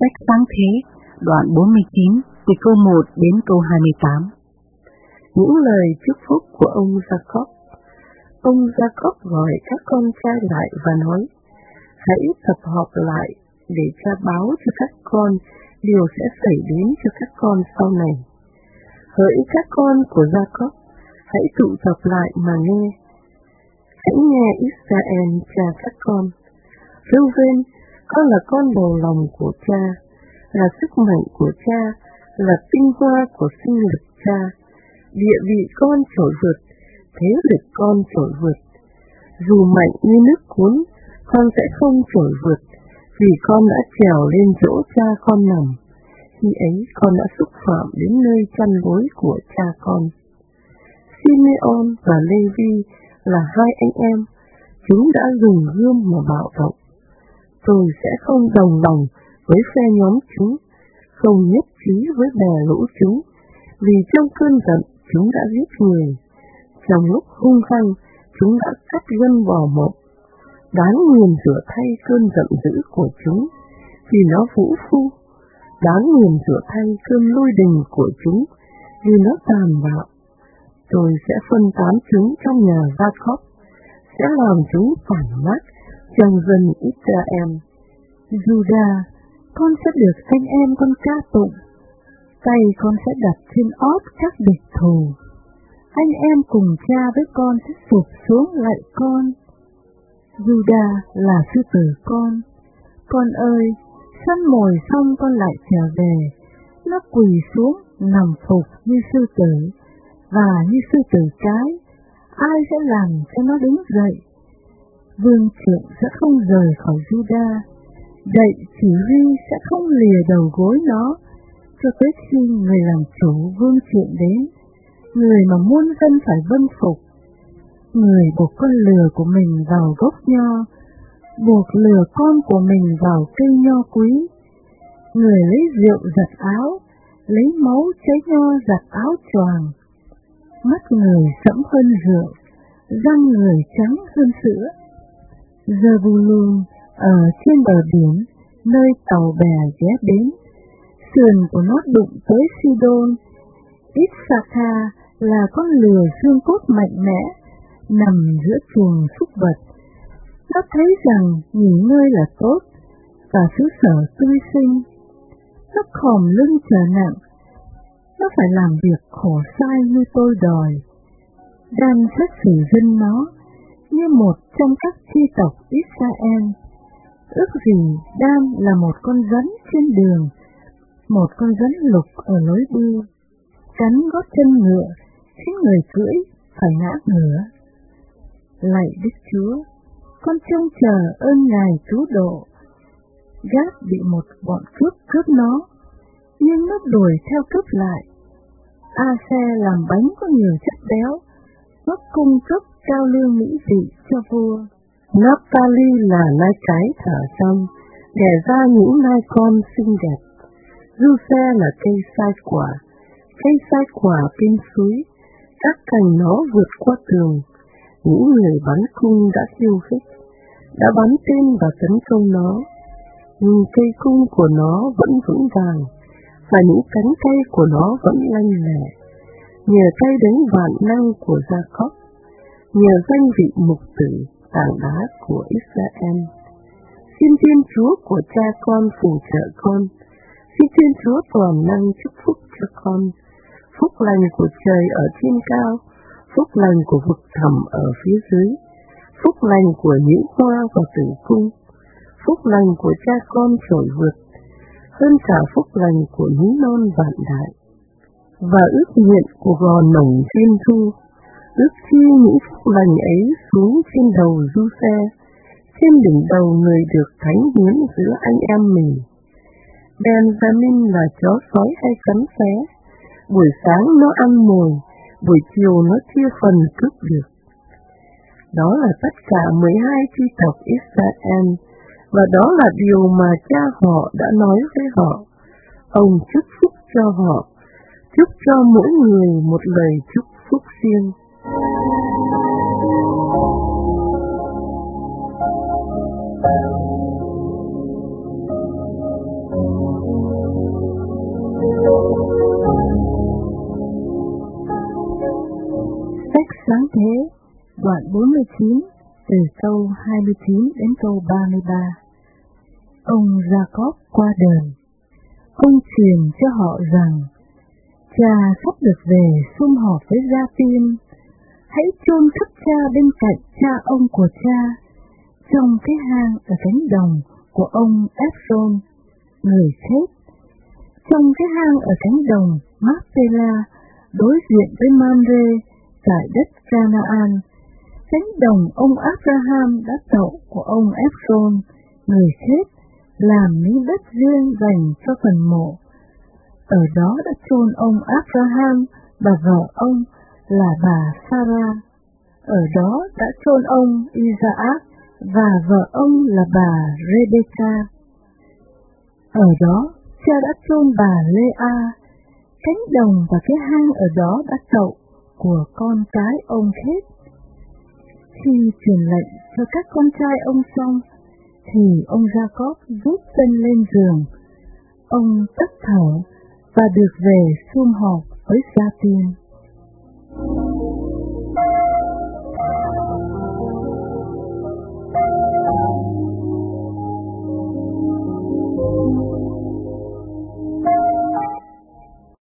Sách Sáng Thế, đoạn 49, từ câu 1 đến câu 28. Những lời chúc phúc của ông Jacob. Ông Jacob gọi các con trai lại và nói: hãy tập họp lại để cha báo cho các con điều sẽ xảy đến cho các con sau này. Hỡi các con của Jacob, hãy tụ tập lại mà nghe. Hãy nghe Israel cha các con. Reuben, con là con đầu lòng của cha, là sức mạnh của cha, là tinh hoa của sinh lực cha. Địa vị con trỗi vượt, thế lực con trỗi vượt. Dù mạnh như nước cuốn, con sẽ không trỗi vượt, vì con đã trèo lên chỗ cha con nằm. Khi ấy con đã xúc phạm đến nơi chăn gối của cha con. Simeon và Levi là hai anh em, chúng đã dùng gươm mà bạo động. Tôi sẽ không đồng lòng với phe nhóm chúng, không nhất trí với bè lũ chúng, vì trong cơn giận chúng đã giết người, trong lúc hung hăng chúng đã cắt gân bò mộng. Đáng nguyền rủa thay cơn giận dữ của chúng, vì nó vũ phu. Đáng nguyền rủa thay cơn lôi đình của chúng, vì nó tàn bạo. Tôi sẽ phân tán chúng trong nhà Jacob, sẽ làm chúng phản mát trong dân Israel. Juda, con sẽ được anh em con ca tụng, tay con sẽ đặt trên ót các địch thù. Anh em cùng cha với con sẽ sụp xuống lạy con. Juda là sư tử con ơi, săn mồi xong con lại trở về. Nó quỳ xuống nằm phục như sư tử, và như sư tử cái, ai sẽ làm cho nó đứng dậy? Vương trượng sẽ không rời khỏi Juda, đậy chỉ huy sẽ không lìa đầu gối nó, cho tới khi người làm chủ vương trượng đến, người mà muôn dân phải vâng phục. Người buộc con lừa của mình vào gốc nho, buộc lừa con của mình vào cây nho quý. Người lấy rượu giặt áo, lấy máu cháy nho giặt áo choàng. Mắt người sẫm hơn rượu, răng người trắng hơn sữa. Zebulun ở trên bờ biển, nơi tàu bè ghé đến, sườn của nó đụng tới Sidon. Issachar là con lừa xương cốt mạnh mẽ, nằm giữa chuồng súc vật. Nó thấy rằng nghỉ ngơi là tốt, và xứ sở tươi sinh. Nó khom lưng trở nặng, nó phải làm việc khổ sai như tôi đòi. Dan xét xử dân nó như một trong các chi tộc Israel. Ước gì Dan là một con rắn trên đường, một con rắn lục ở lối đi, cắn gót chân ngựa, khiến người cưỡi phải ngã ngửa. Lạy Đức Chúa, con trông chờ ơn Ngài cứu độ. Gát bị một bọn cướp nó, nhưng nó đuổi theo cướp lại. A-xe làm bánh có nhiều chất béo, nó cung cấp cao lương mỹ vị cho vua. Naphtali là nai cái thở trong, đẻ ra những nai con xinh đẹp. Giuse là cây sai quả bên suối, các cành nó vượt qua tường. Những người bắn cung đã khiêu khích, đã bắn tên và tấn công nó, nhưng cây cung của nó vẫn vững vàng, và những cánh tay của nó vẫn lanh lẹ. Nhờ tay đánh vạn năng của Jacob, nhờ danh vị mục tử tảng đá của Israel. Xin Thiên Chúa của cha con phù trợ con, xin Thiên Chúa toàn năng chúc phúc cho con. Phúc lành của trời ở trên cao, phúc lành của vực thẳm ở phía dưới, phúc lành của những hoa và tử cung, phúc lành của cha con trỗi vượt, hơn cả phúc lành của núi non vạn đại. Và ước nguyện của gò nồng thiên thu, ước chi những phúc lành ấy xuống trên đầu Giuse, trên đỉnh đầu người được thánh hiến giữa anh em mình. Benjamin là chó sói hay cắn xé, buổi sáng nó ăn mồi, buổi chiều nó chia phần cướp được. Đó là tất cả 12 chi tộc Israel, và đó là điều mà cha họ đã nói với họ. Ông chúc phúc cho họ, chúc cho mỗi người một lời chúc phúc riêng. thế, đoạn 49, từ câu 29 đến câu 33. Ông Jacob qua đời. Ông truyền cho họ rằng, cha sắp được về sum họp với gia tiên, hãy chôn cất cha bên cạnh cha ông của cha, trong cái hang ở cánh đồng của ông Ephron, người chết, trong cái hang ở cánh đồng Macpela, đối diện với Mamre, tại đất Canaan, cánh đồng ông Abraham đã tậu của ông Ephron, người chết, làm miếng đất riêng dành cho phần mộ. Ở đó đã chôn ông Abraham và vợ ông là bà Sarah. Ở đó đã chôn ông Isaac và vợ ông là bà Rebecca. Ở đó cha đã chôn bà Lea. Cánh đồng và cái hang ở đó đã tậu của con cái ông hết. Khi truyền lệnh cho các con trai ông xong, thì ông Jacob rút chân lên giường. Ông tắt thở và được về sum họp với gia tiên.